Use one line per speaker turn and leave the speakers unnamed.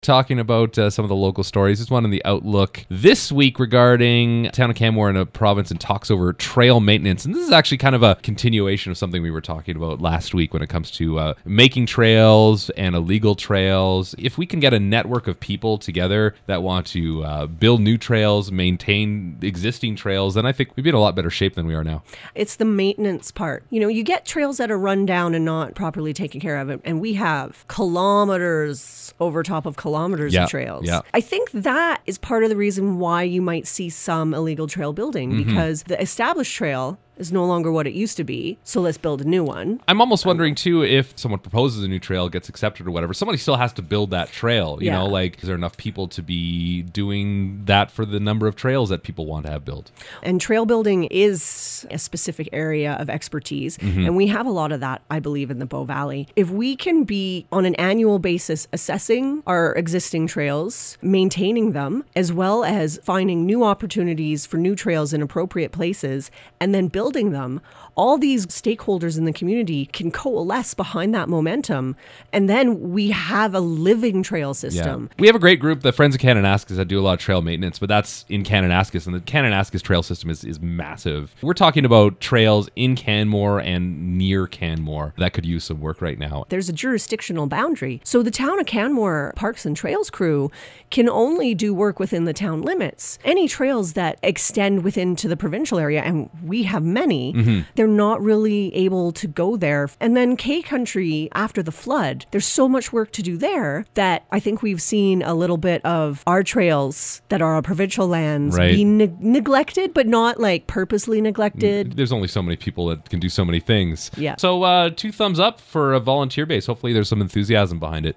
talking about some of the local stories. There's one in the Outlook this week regarding town of Canmore in a province and talks over trail maintenance. And this is actually kind of a continuation of something we were talking about last week when it comes to making trails and illegal trails. If we can get a network of people together that want to build new trails, maintain existing trails, then I think we'd be in a lot better shape than we are now.
It's the maintenance part. You know, you get trails that are run down and not properly taken care of, and we have kilometers over top of kilometers of trails.
Yeah.
I think that is part of the reason why you might see some illegal trail building, because the established trail is no longer what it used to be, so let's build a new one.
I'm almost wondering, too, if someone proposes a new trail, gets accepted or whatever, somebody still has to build that trail. You know, like, is there enough people to be doing that for the number of trails that people want to have built?
And trail building is a specific area of expertise, and we have a lot of that, I believe, in the Bow Valley. If we can be, on an annual basis, assessing our existing trails, maintaining them, as well as finding new opportunities for new trails in appropriate places, and then building them, all these stakeholders in the community can coalesce behind that momentum, and then we have a living trail system.
We have a great group, the Friends of Kananaskis, that do a lot of trail maintenance, but that's in Kananaskis, and the Kananaskis trail system is massive. We're talking about trails in Canmore and near Canmore that could use some work right now.
There's a jurisdictional boundary. So the town of Canmore Parks and Trails crew can only do work within the town limits. Any trails that extend within to the provincial area, and we have many, they're not really able to go there. And then K Country, after the flood, there's so much work to do there that I think we've seen a little bit of our trails that are our provincial lands be neglected, but not like purposely neglected.
There's only so many people that can do so many things.
Yeah.
So 2 thumbs up for a volunteer base. Hopefully there's some enthusiasm behind it.